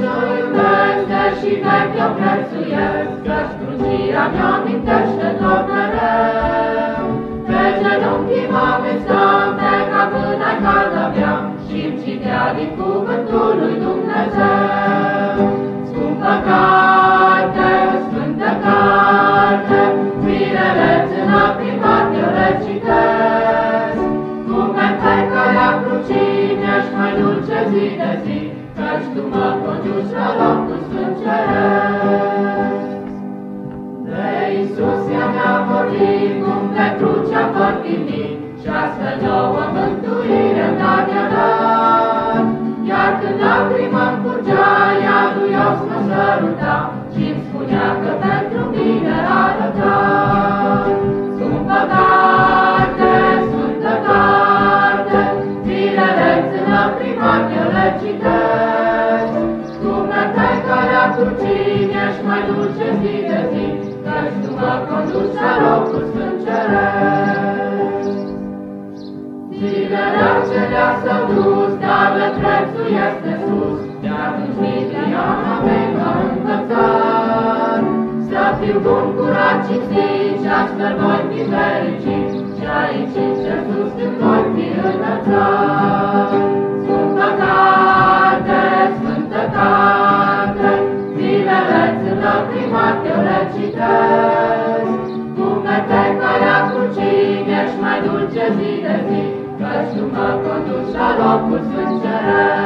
ce-o iubesc, deși vechi o prețuiesc, căci crucirea mi-amintește tot mereu. Pe genunchii mă stăm, pe capâna cald aveam, și-mi citea din cuvântul lui Dumnezeu. Scumpă carte, sfântă carte, binele-ți în lacrimat eu le citesc. Cum merg calea crucii, mi-ești mai dulce zi de zi, căci tu mă conduci la locul sfânt ceresc. De Iisus ea mi-a vorbit, cum pe cruce a pătimit, și astfel nouă mântuire-mi dat i-a dat. Iar când lacrima-mi curgea, ea duios mă săruta, și-mi spunea că pentru mine a răbdat. Scumpă carte, sfântă carte, binele-ți în lacrimat eu le citesc. Cum mergeai calea crucii, mi-ești mai dulce zi de zi, căci tu mă conduci la locul sfânt ceresc. Zilele acelea s-au dus, dar le prețuiesc de sus, de atunci Liliana mea m-a învățat. Să fiu bun, curat, cinstit, și astfel voi fi fericit, și aici în cer sus când voi fi înălțat. Sfântă carte, sfântă carte, binele-ți în lacrimat eu le citesc. Cum mergeai calea crucii, mi-ești mai dulce zi de zi, căci tu mă conduci la locul sfânt ceresc.